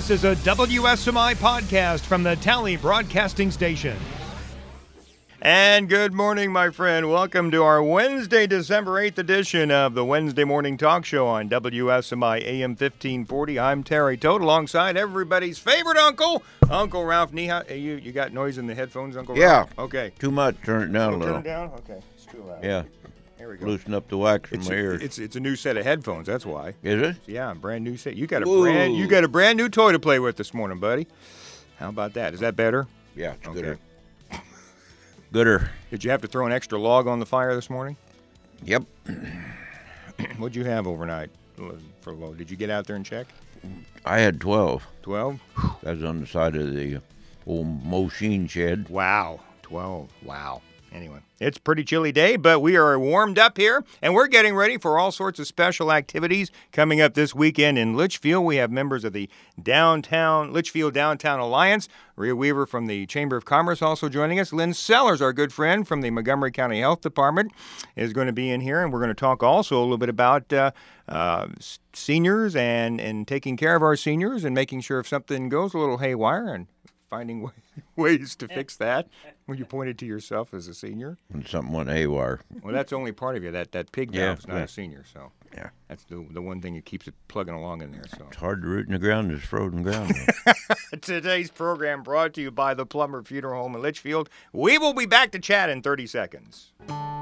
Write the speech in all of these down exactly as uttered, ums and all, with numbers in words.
This is a W S M I podcast from the Tally Broadcasting Station. And good morning, my friend. Welcome to our Wednesday, December eighth edition of the Wednesday Morning Talk Show on W S M I A M fifteen forty. I'm Terry Toad alongside everybody's favorite uncle, Uncle Ralph Neha. Hey, you, you got noise in the headphones, Uncle yeah. Ralph? Yeah. Okay. Too much. Turn it down oh, a little. Turn it down? Okay. It's too loud. Yeah. There we go. Loosen up the wax it's from my a, ears. It's it's a new set of headphones. That's why. Is it? Yeah, brand new set. You got a Whoa. brand you got a brand new toy to play with this morning, buddy. How about that? Is that better? Yeah, it's okay. gooder. Gooder. Did you have to throw an extra log on the fire this morning? Yep. What'd you have overnight for load? Did you get out there and check? I had twelve. twelve? That was on the side of the old machine shed. Wow. twelve. Wow. Anyway, it's a pretty chilly day, but we are warmed up here, and we're getting ready for all sorts of special activities coming up this weekend in Litchfield. We have members of the Downtown Litchfield Downtown Alliance. Rhea Weaver from the Chamber of Commerce also joining us. Lynn Sellers, our good friend from the Montgomery County Health Department, is going to be in here, and we're going to talk also a little bit about uh, uh, seniors and, and taking care of our seniors and making sure if something goes a little haywire and finding way, ways to fix that. When you pointed to yourself as a senior? When something went haywire. Well, that's only part of you. That that pig yeah, valve is not yeah. a senior, so yeah, that's the the one thing that keeps it plugging along in there. So it's hard to root in the ground. It's frozen ground. Today's program brought to you by the Plummer Funeral Home in Litchfield. We will be back to chat in thirty seconds.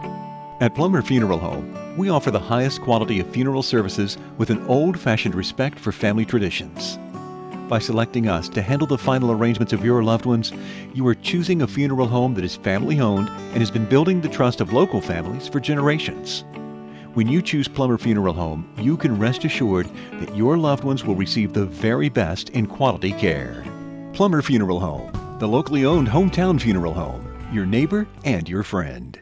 At Plummer Funeral Home, we offer the highest quality of funeral services with an old-fashioned respect for family traditions. By selecting us to handle the final arrangements of your loved ones, you are choosing a funeral home that is family-owned and has been building the trust of local families for generations. When you choose Plummer Funeral Home, you can rest assured that your loved ones will receive the very best in quality care. Plummer Funeral Home, the locally owned hometown funeral home, your neighbor and your friend.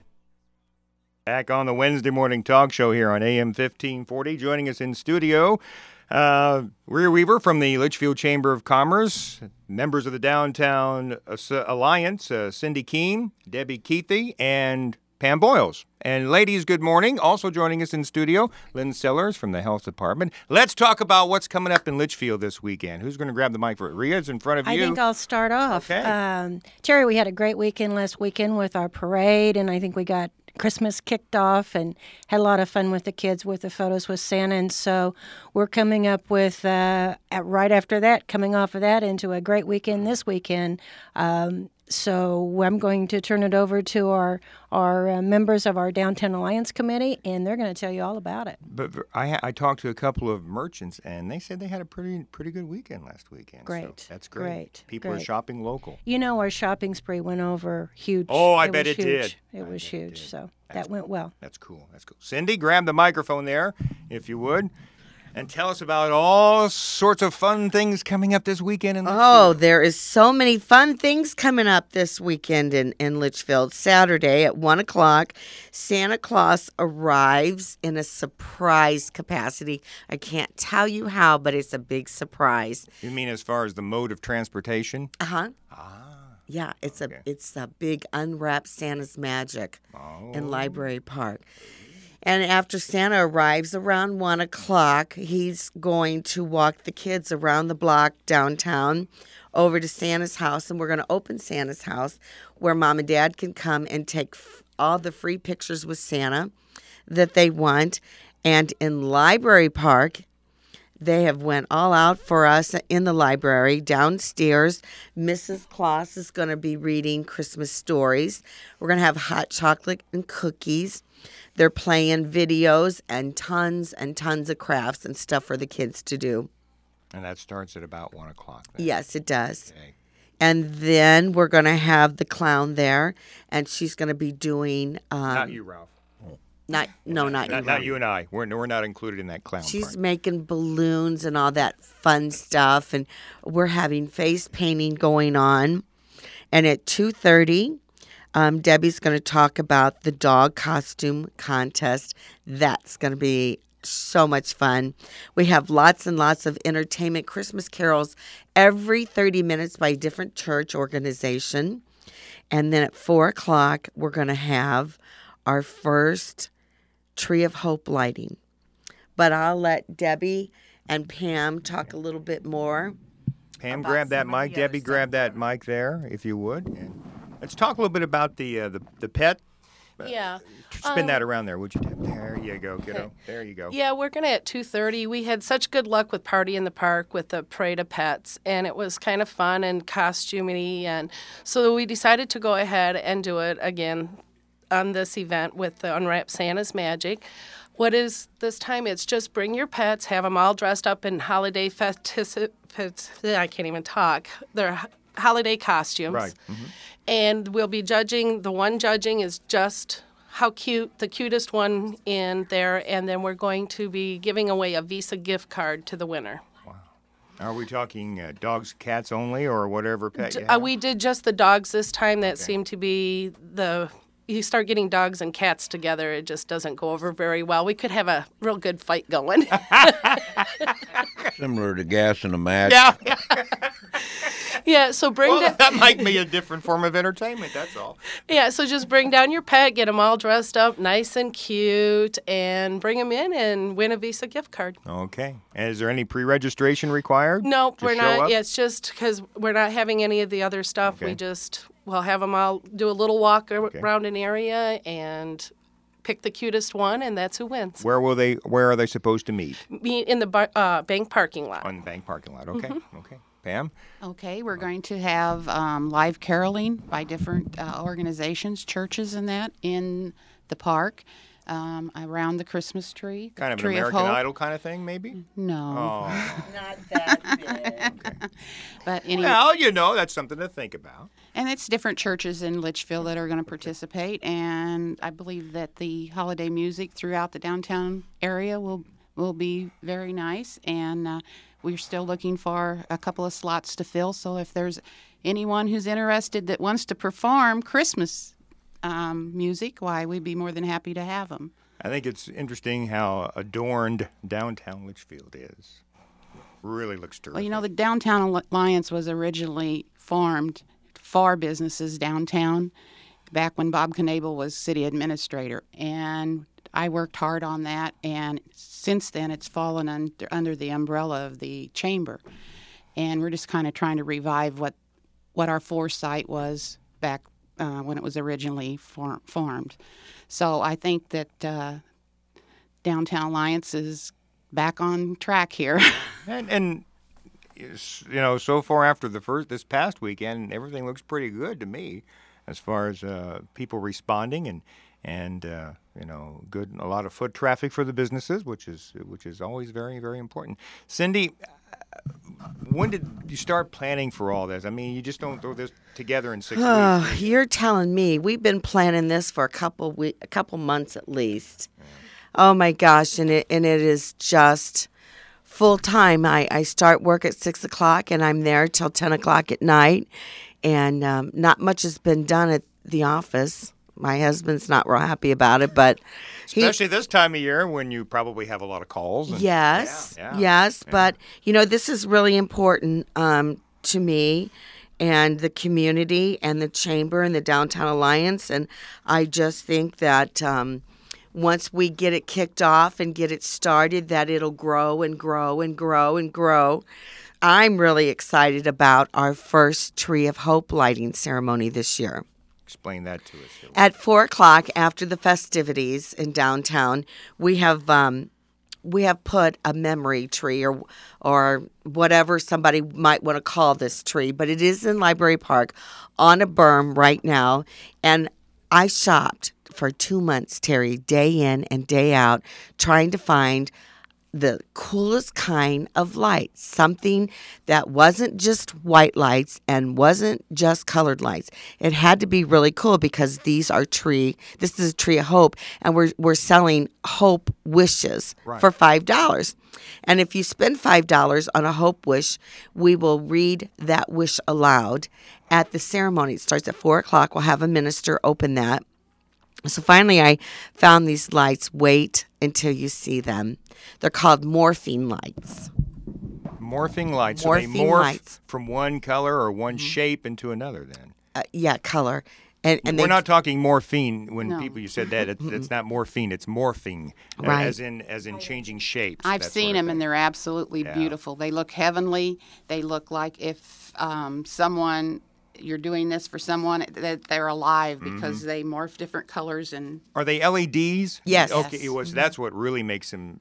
Back on the Wednesday Morning Talk Show here on A M fifteen forty. Joining us in studio, Uh, Rhea Weaver from the Litchfield Chamber of Commerce, members of the Downtown Alliance, uh, Cindy Keene, Debbie Keithy, and Pam Boyles. And ladies, good morning. Also joining us in studio, Lynn Sellers from the Health Department. Let's talk about what's coming up in Litchfield this weekend. Who's going to grab the mic for it? Rhea's in front of you. I think I'll start off. Okay. Um, Terry, we had a great weekend last weekend with our parade, and I think we got Christmas kicked off and had a lot of fun with the kids with the photos with Santa. And so we're coming up with, uh, at, right after that, coming off of that into a great weekend this weekend. Um, so I'm going to turn it over to our our uh, members of our Downtown Alliance Committee, and they're going to tell you all about it. But I, I talked to a couple of merchants, and they said they had a pretty pretty good weekend last weekend. Great. So that's great. Great. People great. are shopping local. You know, our shopping spree went over huge. Oh, I it bet was it huge. did. It I was bet it huge, did. so That's that went well. That's cool. That's cool. Cindy, grab the microphone there, if you would, and tell us about all sorts of fun things coming up this weekend in Litchfield. Oh, there is so many fun things coming up this weekend in, in Litchfield. Saturday at one o'clock, Santa Claus arrives in a surprise capacity. I can't tell you how, but it's a big surprise. You mean as far as the mode of transportation? Uh-huh. Ah. Yeah, it's Okay. a it's a big unwrapped Santa's magic Oh. in Library Park. And after Santa arrives around one o'clock, he's going to walk the kids around the block downtown over to Santa's house, and we're going to open Santa's house where Mom and Dad can come and take f- all the free pictures with Santa that they want. And in Library Park, they have went all out for us in the library. Downstairs, Missus Claus is going to be reading Christmas stories. We're going to have hot chocolate and cookies. They're playing videos and tons and tons of crafts and stuff for the kids to do. And that starts at about one o'clock. Then. Yes, it does. Okay. And then we're going to have the clown there, and she's going to be doing... Um, Not you, Ralph. Not, no, not, Not, you. not you and I. We're, we're not included in that clown She's part. making balloons and all that fun stuff, and we're having face painting going on. And at two thirty, um, Debbie's going to talk about the dog costume contest. That's going to be so much fun. We have lots and lots of entertainment, Christmas carols every thirty minutes by a different church organization. And then at four o'clock, we're going to have our first Tree of Hope lighting. But I'll let Debbie and Pam talk a little bit more Pam, about grab that some of mic. the other Debbie, stuff. grab that mic there, if you would. And let's talk a little bit about the uh, the the pet. Yeah. Spin Um, that around there, would you? Deb? There you go, kiddo. There you go. Yeah, we're going to at two thirty. We had such good luck with Party in the Park with the Parade of Pets, and it was kind of fun and costumey. And so we decided to go ahead and do it again on this event with the Unwrap Santa's Magic. What is this time? It's just bring your pets, have them all dressed up in holiday festive, I can't even talk. They're holiday costumes. Right. Mm-hmm. And we'll be judging. The one judging is just how cute, the cutest one in there, and then we're going to be giving away a Visa gift card to the winner. Are we talking uh, dogs, cats only, or whatever pet you D- have? uh, we did just the dogs this time. That seemed to be the. You start getting dogs and cats together, it just doesn't go over very well. We could have a real good fight going. Similar to gas in a match. Yeah. Yeah, so bring Well, down. that might be a different form of entertainment, that's all. Yeah, so just bring down your pet, get them all dressed up, nice and cute, and bring them in and win a Visa gift card. Okay. And is there any pre-registration required? No, to we're show not. up? Yeah, it's just because we're not having any of the other stuff. Okay. We just we'll have them all do a little walk ar- around an area and pick the cutest one, and that's who wins. Where will they? Where are they supposed to meet? Meet in the bar, uh, bank parking lot. On the bank parking lot. Okay. Mm-hmm. Okay. Pam. Okay, we're going to have um, live caroling by different uh, organizations, churches, and that in the park um, around the Christmas tree. Kind of an tree American Hope. Idol kind of thing, maybe. No, Oh. Not that big. but anyway, Well, you know, that's something to think about. and it's different churches in Litchfield that are going to participate, and I believe that the holiday music throughout the downtown area will will be very nice, and uh, we're still looking for a couple of slots to fill. So if there's anyone who's interested that wants to perform Christmas um, music, why, we'd be more than happy to have them. I think it's interesting how adorned downtown Litchfield is. Really looks terrific. Well, you know, the Downtown Alliance was originally formed for businesses downtown back when Bob Knable was city administrator. And I worked hard on that, and since then it's fallen under, under the umbrella of the chamber. And we're just kind of trying to revive what what our foresight was back uh, when it was originally for, formed. So I think that uh, Downtown Alliance is back on track here. And, and is- you know, so far after the first this past weekend, everything looks pretty good to me, as far as uh, people responding and and uh, you know, good a lot of foot traffic for the businesses, which is which is always very very important. Cindy, uh, when did you start planning for all this? I mean, you just don't throw this together in six Oh, weeks. you're telling me. We've been planning this for a couple we- a couple months at least. Oh my gosh, and it and it is just full time. I, I start work at six o'clock and I'm there till ten o'clock at night, and um, not much has been done at the office. My husband's not real happy about it, but he, Especially this time of year when you probably have a lot of calls. And, yes, Yeah, yeah, yes, yeah. but you know this is really important um, to me and the community and the chamber and the Downtown Alliance, and I just think that um, once we get it kicked off and get it started, that it'll grow and grow and grow and grow. I'm really excited about our first Tree of Hope lighting ceremony this year. Explain that to us. Sylvia. At four o'clock after the festivities in downtown, we have um, we have put a memory tree or or whatever somebody might want to call this tree, but it is in Library Park on a berm right now. And I shopped for two months, Terry, day in and day out, trying to find the coolest kind of lights, something that wasn't just white lights and wasn't just colored lights. It had to be really cool because these are tree, this is a Tree of Hope, and we're we're selling Hope Wishes Right. for five dollars. And if you spend five dollars on a Hope Wish, we will read that wish aloud at the ceremony. It starts at four o'clock. We'll have a minister open that. So finally, I found these lights. Wait until you see them. They're called morphine lights. Morphing lights. So they Morphing morph lights. from one color or one shape into another then. Uh, yeah, color. And, and We're they, not talking morphine when No. people you said that it's, it's not morphine, it's morphing, uh, Right. as in as in changing shapes. I've that seen sort of them, and thing. they're absolutely Yeah. beautiful. They look heavenly. They look like if um, someone you're doing this for someone that they're alive because Mm-hmm. they morph different colors and Are they L E Ds? Yes. Okay, Yes. it was that's what really makes them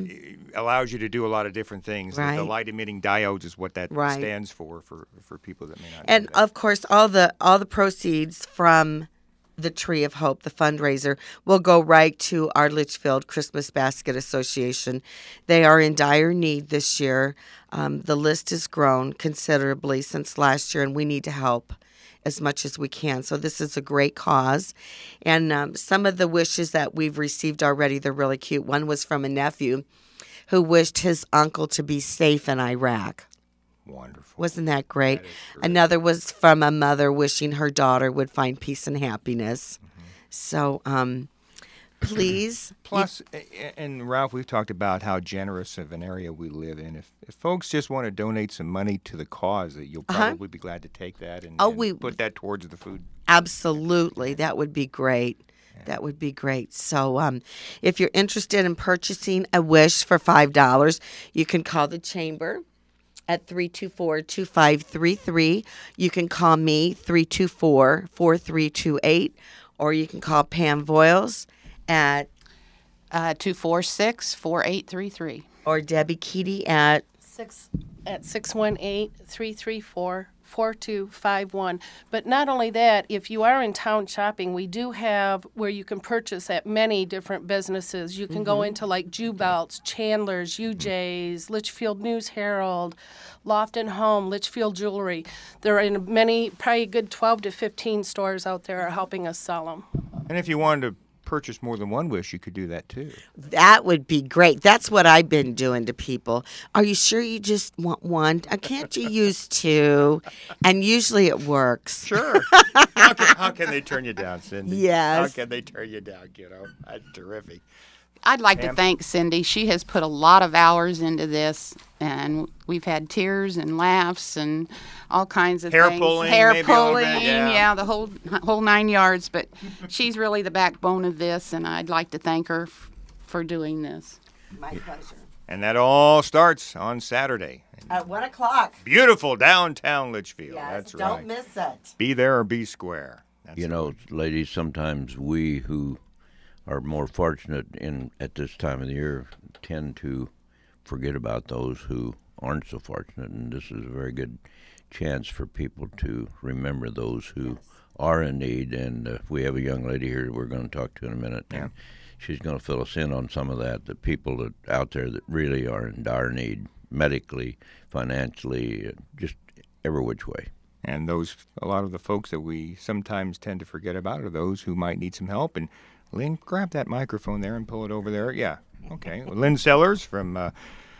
uh, allows you to do a lot of different things. The- The, Right. light emitting diodes is what that Right. stands for for for people that may not. and know that. of course, all the all the proceeds from the Tree of Hope, the fundraiser, will go right to our Litchfield Christmas Basket Association. They are in dire need this year. Um, the list has grown considerably since last year, and we need to help as much as we can. So this is a great cause. And um, some of the wishes that we've received already, they're really cute. One was from a nephew who wished his uncle to be safe in Iraq. Wonderful. Wasn't that great? That is terrific. Another was from a mother wishing her daughter would find peace and happiness. Mm-hmm. So, um, please. Plus, a- a- and Ralph, we've talked about how generous of an area we live in. If, if folks just want to donate some money to the cause, that you'll Uh-huh. probably be glad to take that and, Oh, and we- put that towards the food. Absolutely. That would be great. That would be great. So, um, if you're interested in purchasing a wish for five dollars, you can call the chamber at three two four, two five three three. You can call me, three two four, four three two eight, or you can call Pam Voiles at, uh, two four six, four eight three three. or Debbie Keaty at, Six at six one eight, three three four, four two five one. But not only that, if you are in town shopping, we do have where you can purchase at many different businesses. You can go into like Jubelts, Chandler's, U J's, Litchfield News Herald, Loft and Home, Litchfield Jewelry. They're in many, probably a good twelve to fifteen stores out there are helping us sell them. And if you wanted to purchase more than one wish, you could do that too. that would be great. That's what I've been doing to people. Are you sure you just want one? Uh, Can't you use two? And usually it works. Sure. how, can, how can they turn you down, Cindy? Yes. How can they turn you down, kiddo? That's terrific. I'd like Pam? to thank Cindy. She has put a lot of hours into this, and we've had tears and laughs and all kinds of Hair things. pulling, hair maybe a little pulling, bit, yeah. the whole whole nine yards. But she's really the backbone of this, and I'd like to thank her f- for doing this. My pleasure. And that all starts on Saturday. At one o'clock. Beautiful downtown Litchfield. Yes, That's don't right. miss it. Be there or be square. That's You the know, word. ladies, sometimes we who are more fortunate in at this time of the year tend to forget about those who aren't so fortunate, and this is a very good chance for people to remember those who are in need. And uh, we have a young lady here that we're going to talk to in a minute, and she's going to fill us in on some of that. The people that out there that really are in dire need, medically, financially, uh, just every which way. And those, a lot of the folks that we sometimes tend to forget about are those who might need some help. And Lynn, grab that microphone there and pull it over there. Yeah, okay. Lynn Sellers from, uh,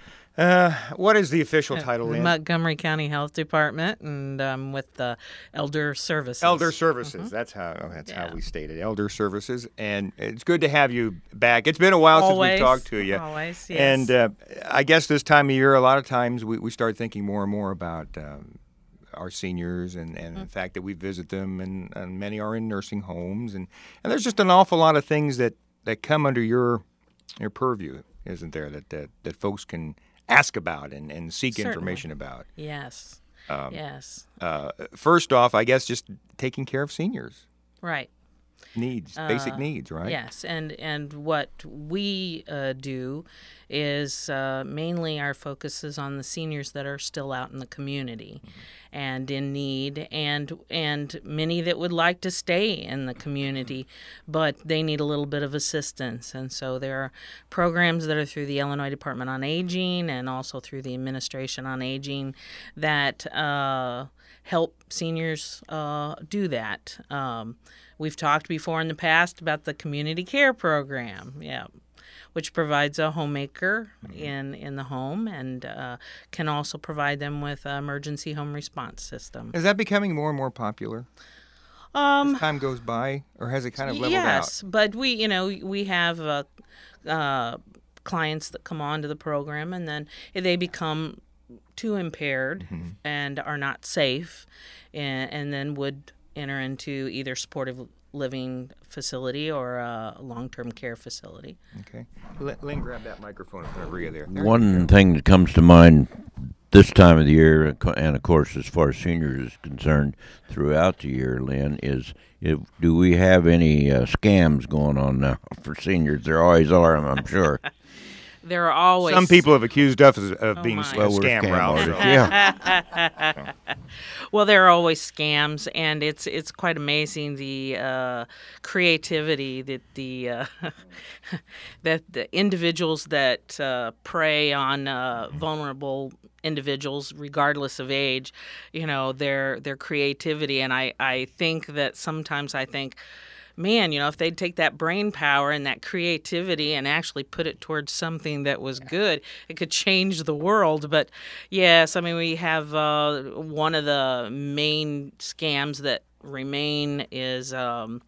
uh, what is the official title, The Lynn? Montgomery County Health Department, and um, with the Elder Services. Elder Services. That's how oh, that's how Yeah. we state it. Elder Services, and it's good to have you back. It's been a while Always, since we've talked to you. always, yes. And uh, I guess this time of year, a lot of times we, we start thinking more and more about um, our seniors and, and Mm-hmm. the fact that we visit them, and, and many are in nursing homes, and, and there's just an awful lot of things that, that come under your your purview, isn't there? That that, that folks can ask about and, and seek Certainly. information about. Yes. Um, yes. Uh, first off, I guess just taking care of seniors. Right. Needs, basic Uh, needs, right? Yes, and and what we uh, do is uh, mainly our focus is on the seniors that are still out in the community and in need, and and many that would like to stay in the community, but they need a little bit of assistance. And so there are programs that are through the Illinois Department on Aging and also through the Administration on Aging that uh, help seniors uh, do that. Um, We've talked before in the past about the community care program, yeah, which provides a homemaker in, in the home and uh, can also provide them with an emergency home response system. Is that becoming more and more popular Um, as time goes by, or has it kind of leveled yes, out? but we, you know, we have uh, uh, clients that come onto the program, and then they become too impaired Mm-hmm. and are not safe, and, and then would enter into either supportive living facility or a long-term care facility. Okay. Lynn, grab that microphone in front of Rhea there. there One thing that comes to mind this time of the year, and of course as far as seniors is concerned throughout the year, Lynn, is if, do we have any uh, scams going on now for seniors? There always are, I'm sure. There are always some people have accused us of, of Oh being my. a Well, we're scam scam route. artists, so- yeah. Well, there are always scams, and it's it's quite amazing the uh, creativity that the uh, that the individuals that uh, prey on uh, vulnerable individuals, regardless of age, you know, their their creativity, and I I think that sometimes I think, man, you know, if they'd take that brain power and that creativity and actually put it towards something that was good, it could change the world. But yes, I mean, we have uh, one of the main scams that remain is um,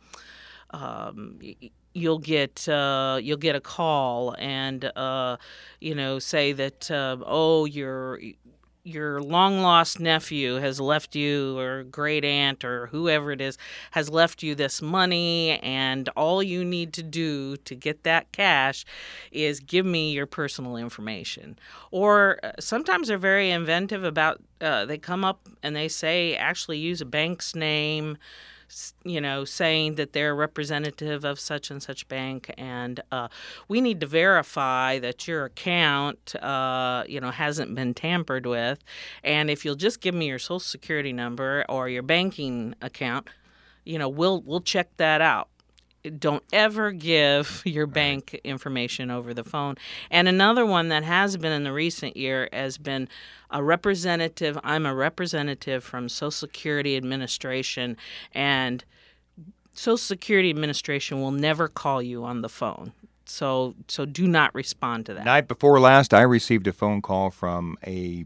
um, y- you'll get uh, you'll get a call and uh, you know, say that uh, oh, you're your long-lost nephew has left you, or great aunt, or whoever it is, has left you this money, and all you need to do to get that cash is give me your personal information. Or uh, sometimes they're very inventive about, uh, they come up and they say, actually use a bank's name, you know, saying that they're a representative of such and such bank, and uh, we need to verify that your account, uh, you know, hasn't been tampered with. And if you'll just give me your Social Security number or your banking account, you know, we'll we'll check that out. Don't ever give your bank information over the phone. And another one that has been in the recent year has been a representative. I'm a representative from Social Security Administration, and Social Security Administration will never call you on the phone. So so do not respond to that. Night before last, I received a phone call from a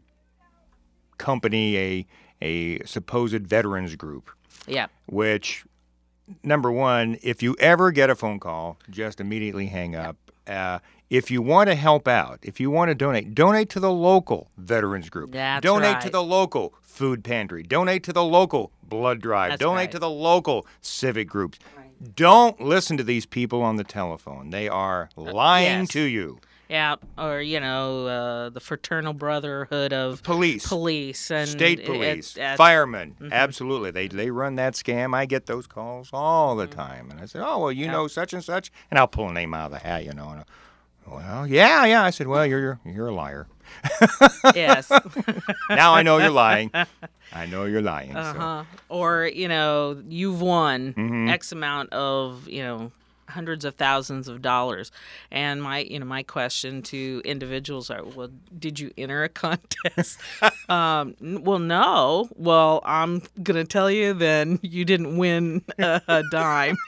company, a a supposed veterans group, Yeah. which, number one, if you ever get a phone call, just immediately hang up. Uh, if you want to help out, if you want to donate, donate to the local veterans group. That's donate to right. the local food pantry. Donate to the local blood drive. That's donate right. to the local civic groups. Don't listen to these people on the telephone. They are lying yes. to you. Yeah, or you know, uh, the fraternal brotherhood of Police. police and State it- police, it- uh, firemen, mhm. absolutely. They they run that scam. I get those calls all the time, and I said, "Oh well, you Yeah. know such and such," and I'll pull a name out of the hat, you know. And, well, yeah, yeah. I said, "Well, you're you're, you're a liar." Yes. Now I know you're lying. I know you're lying. So. Uh-huh. Or, you know, you've won Mhm. X amount of, you know, hundreds of thousands of dollars. And my, you know, my question to individuals are, well, did you enter a contest? um, n- well, no. Well, I'm going to tell you then you didn't win a, a dime.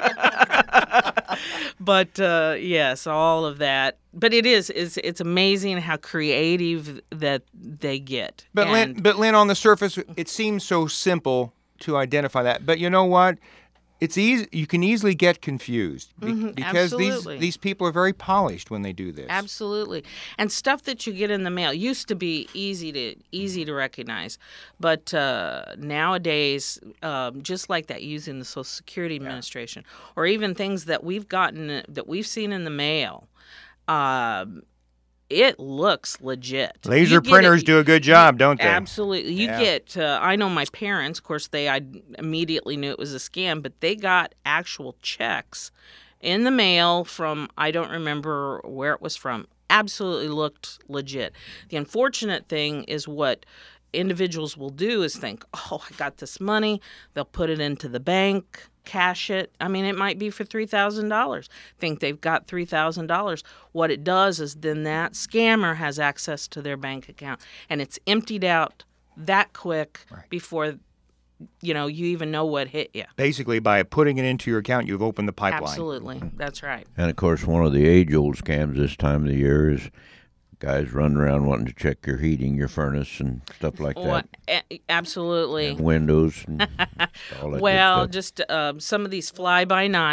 But uh, yes, all of that. But it is, it's, it's amazing how creative that they get. But Lynn, And- but Lynn, on the surface, it seems so simple to identify that. But you know what? It's easy. You can easily get confused be- Mhm, because these absolutely. these people are very polished when they do this. Absolutely. And stuff that you get in the mail used to be easy to easy to recognize, but uh, nowadays, um, just like that, using the Social Security Administration, or even things that we've gotten that we've seen in the mail, um, it looks legit. Laser You get printers it- do a good job, don't they? Absolutely. You Yeah. get, uh, I know my parents, of course, they I immediately knew it was a scam, but they got actual checks in the mail from, I don't remember where it was from. Absolutely looked legit. The unfortunate thing is what individuals will do is think, oh, I got this money. They'll put it into the bank, cash it. I mean, it might be for three thousand dollars. Think they've got three thousand dollars. What it does is then that scammer has access to their bank account, and it's emptied out that quick before, you know, you even know what hit you. Basically, by putting it into your account, you've opened the pipeline. Absolutely. That's right. And of course, one of the age-old scams this time of the year is guys running around wanting to check your heating, your furnace, and stuff like Well, that. a- absolutely. And windows and all that good Well, stuff. just um, some of these fly-by-night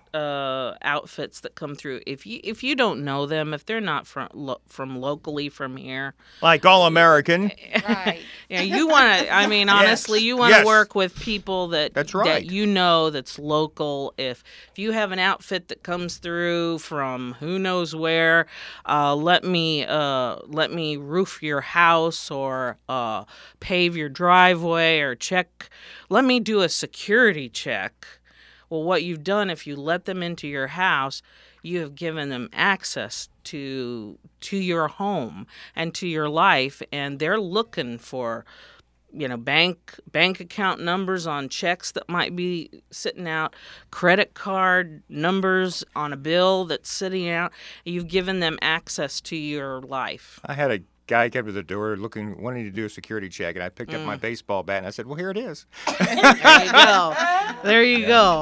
uh, outfits that come through, if you if you don't know them, if they're not from lo- from locally from here, Like All American. Right. you know, you want to. I mean, honestly, Yes. you want to Yes. work with people that That's right. that you know that's local. If if you have an outfit that comes through from who knows where, uh, let me uh, let me roof your house or uh, pave your driveway or check. Let me do a security check. Well, what you've done, if you let them into your house, you have given them access to to your home and to your life, and they're looking for, you know, bank bank account numbers on checks that might be sitting out, credit card numbers on a bill that's sitting out. You've given them access to your life. I had a guy come to the door looking, wanting to do a security check, and I picked up my Mm. baseball bat and I said, "Well, here it is." There you go. There you go.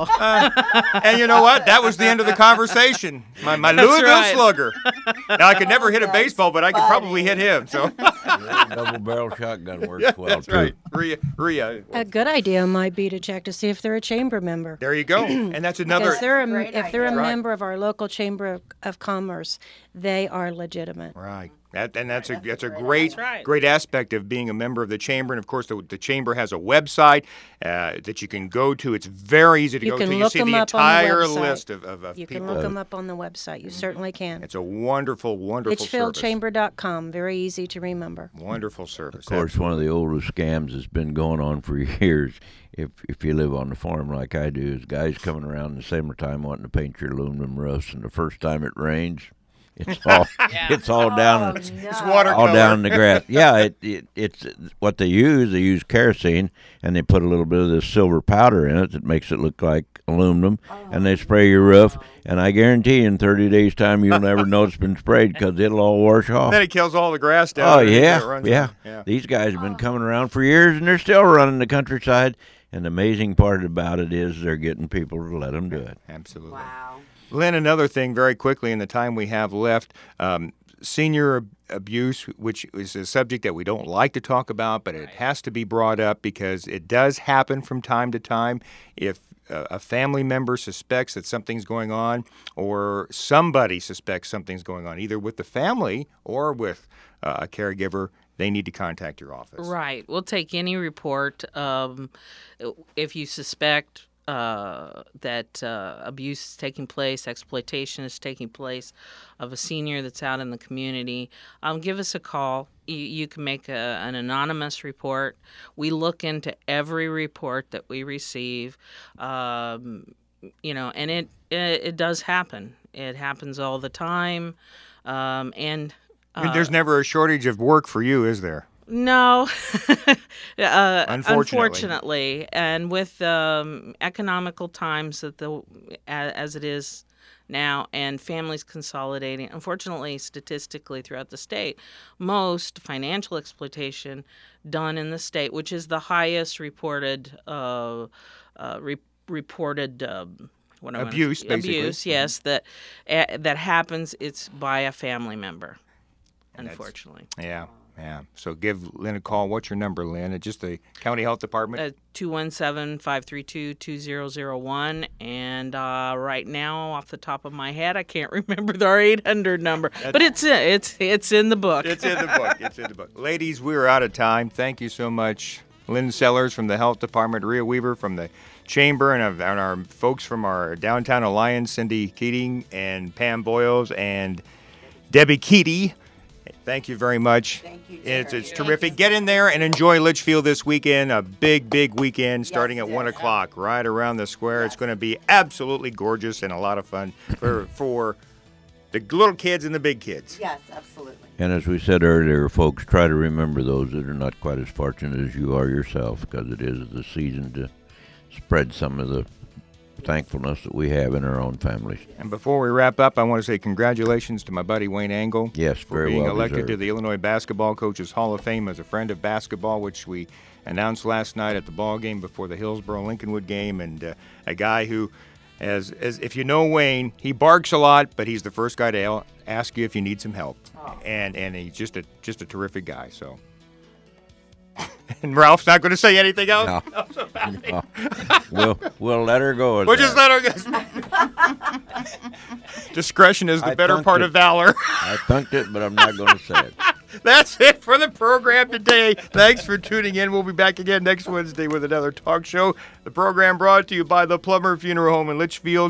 And you know what? That was the end of the conversation. My, my That's Louisville right. Slugger. Now, I could never hit a baseball, but I could probably hit him. So Double barrel shotgun works well, that's too. right. Rhea, Rhea. A good idea might be to check to see if they're a chamber member. There you go. And that's another. Because they're a, Great if they're a idea. Right. member of our local chamber of, of commerce, they are legitimate. Right. That, and that's a that's a great That's right. great aspect of being a member of the chamber. And of course, the, the chamber has a website uh, that you can go to. It's very easy to You go can to. You look see them the up on the entire website. list of, of, of You people. can look them up on the website. You certainly can. It's a wonderful, wonderful Litchfield service. Chamber dot com. Very easy to remember. Wonderful service. Of course, one of the oldest scams that's been going on for years, if if you live on the farm like I do, is guys coming around in the summertime wanting to paint your aluminum roofs, and the first time it rains, it's all it's all down Oh, It's no. watercolor. all down in the grass. Yeah, it, it it's what they use. They use kerosene, and they put a little bit of this silver powder in it that makes it look like aluminum, and they spray your roof. And I guarantee in thirty days' time, you'll never know it's been sprayed because it'll all wash off. Then it kills all the grass down. Oh underneath yeah, it runs yeah. on. yeah. These guys have been coming around for years, and they're still running the countryside. And the amazing part about it is they're getting people to let them do it. Absolutely. Wow. Lynn, another thing very quickly in the time we have left, um, senior ab- abuse, which is a subject that we don't like to talk about, but it has to be brought up because it does happen from time to time. If uh, a family member suspects that something's going on, or somebody suspects something's going on, either with the family or with uh, a caregiver, they need to contact your office. Right. We'll take any report. Um, if you suspect uh, that uh, abuse is taking place, exploitation is taking place of a senior that's out in the community, um, give us a call. You, you can make a, an anonymous report. We look into every report that we receive, um, you know, and it, it it does happen. It happens all the time, um, and. I mean, there's never a shortage of work for you, is there? No, uh, Unfortunately. unfortunately, and with um, economical times that the a- as it is now, and families consolidating, unfortunately, statistically throughout the state, most financial exploitation done in the state, which is the highest reported uh, uh, re- reported. Um, what am I gonna Abuse, say? basically. Abuse, yes, that uh, that happens. It's by a family member. that's- Unfortunately. Yeah, yeah. So give Lynn a call. What's your number, Lynn? It's just the county health department. Uh, two one seven, five three two, two zero zero one. And uh, right now, off the top of my head, I can't remember our eight hundred number. But it's in, it's it's in the book. It's in the book. It's in the book. Ladies, we are out of time. Thank you so much. Lynn Sellers from the health department, Rhea Weaver from the chamber, and, of, and our folks from our downtown alliance, Cindy Keating and Pam Boyles and Debbie Keaty. Thank you very much. Thank you, It's, Jerry. it's terrific. Get in there and enjoy Litchfield this weekend. A big, big weekend starting at it one is. o'clock right around the square. It's going to be absolutely gorgeous and a lot of fun for, for the little kids and the big kids. Yes, absolutely. And as we said earlier, folks, try to remember those that are not quite as fortunate as you are yourself, because it is the season to spread some of the thankfulness that we have in our own families. And before we wrap up, I want to say congratulations to my buddy Wayne Angle. Yes, for very being well elected to deserved. the Illinois Basketball Coaches Hall of Fame as a friend of basketball, which we announced last night at the ball game before the Hillsboro-Lincolnwood game. And uh, a guy who, as, as if you know Wayne, he barks a lot, but he's the first guy to el- ask you if you need some help. And and he's just a just a terrific guy. So. And Ralph's not going to say anything else. No. No. we'll we'll let her go. with We'll that. just let her go. Discretion is the I better thunked part it. of valor. I thunked it, but I'm not going to say it. That's it for the program today. Thanks for tuning in. We'll be back again next Wednesday with another talk show. The program brought to you by the Plummer Funeral Home in Litchfield.